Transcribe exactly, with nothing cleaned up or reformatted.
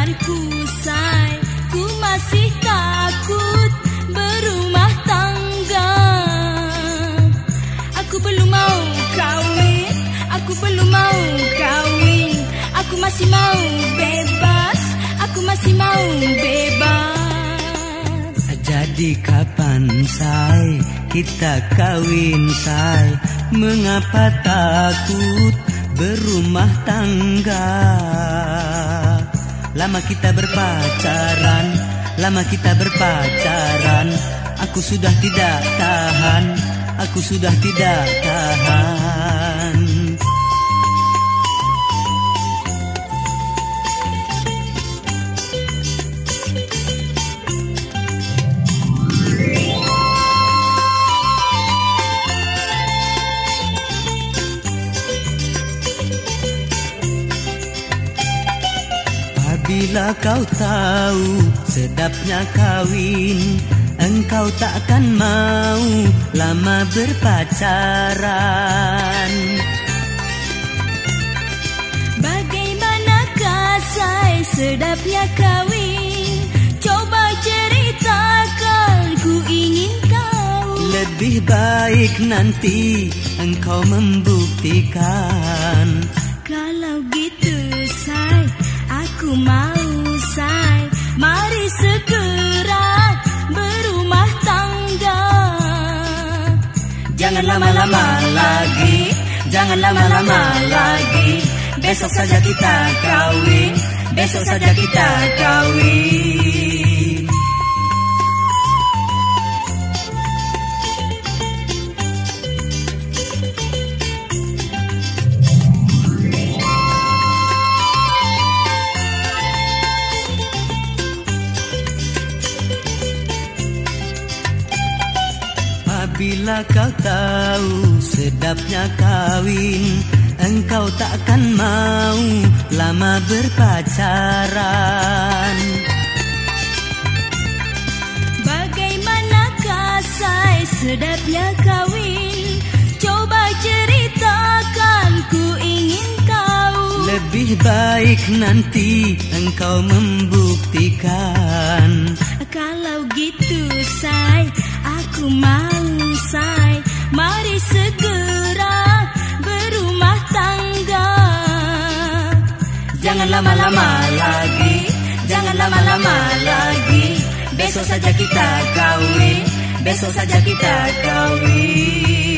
pacarku, say. Ku masih takut berumah tangga. Aku belum mau kawin, aku belum mau kawin. Aku masih mau bebas, aku masih mau bebas. Jadi kapan, say, kita kawin, say? Mengapa takut berumah tangga? Lama kita berpacaran, lama kita berpacaran. Aku sudah tidak tahan, aku sudah tidak tahan. Bila kau tahu sedapnya kawin, engkau takkan mau lama berpacaran. Bagaimanakah, say, sedapnya kawin? Coba ceritakan, ku ingin tahu. Lebih baik nanti engkau membuktikan. Kalau gitu, say, aku mau, say. Mari segera berumah tangga. Jangan lama-lama lagi, jangan lama-lama lagi. Besok saja kita kawin, besok saja kita kawin. Bila kau tahu sedapnya kawin, engkau takkan mau lama berpacaran. Bagaimanakah, say, sedapnya kawin? Coba ceritakan, ku ingin tahu. Lebih baik nanti engkau membuktikan. Kalau gitu, say, aku mau, say. Mari segera berumah tangga. Jangan lama-lama lagi, jangan lama-lama lagi. Besok saja kita kawin, besok saja kita kawin.